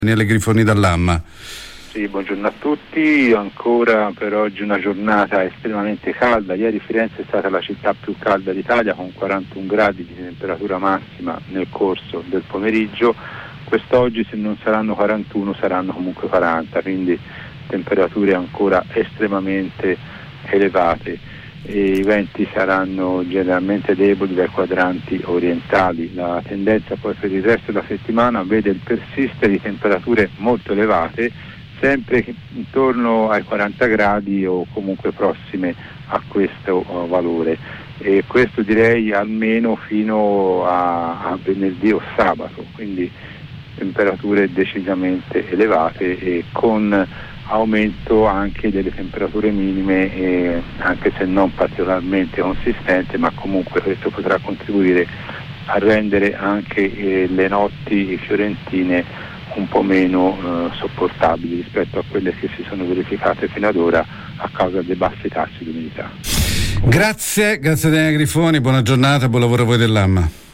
Daniele Grifoni dall'AMMA. Sì, buongiorno a tutti. Ancora per oggi una giornata estremamente calda. Ieri Firenze è stata la città più calda d'Italia con 41 gradi di temperatura massima nel corso del pomeriggio. Quest'oggi, se non saranno 41, saranno comunque 40, quindi temperature ancora estremamente elevate. E i venti saranno generalmente deboli dai quadranti orientali. La tendenza poi per il resto della settimana vede il persistere di temperature molto elevate, sempre intorno ai 40 gradi o comunque prossime a questo valore, e questo direi almeno fino a venerdì o sabato, quindi temperature decisamente elevate e con aumento anche delle temperature minime, anche se non particolarmente consistente, ma comunque questo potrà contribuire a rendere anche le notti fiorentine un po' meno sopportabili rispetto a quelle che si sono verificate fino ad ora a causa dei bassi tassi di umidità. Grazie Daniele Grifoni, buona giornata, buon lavoro a voi dell'AMMA.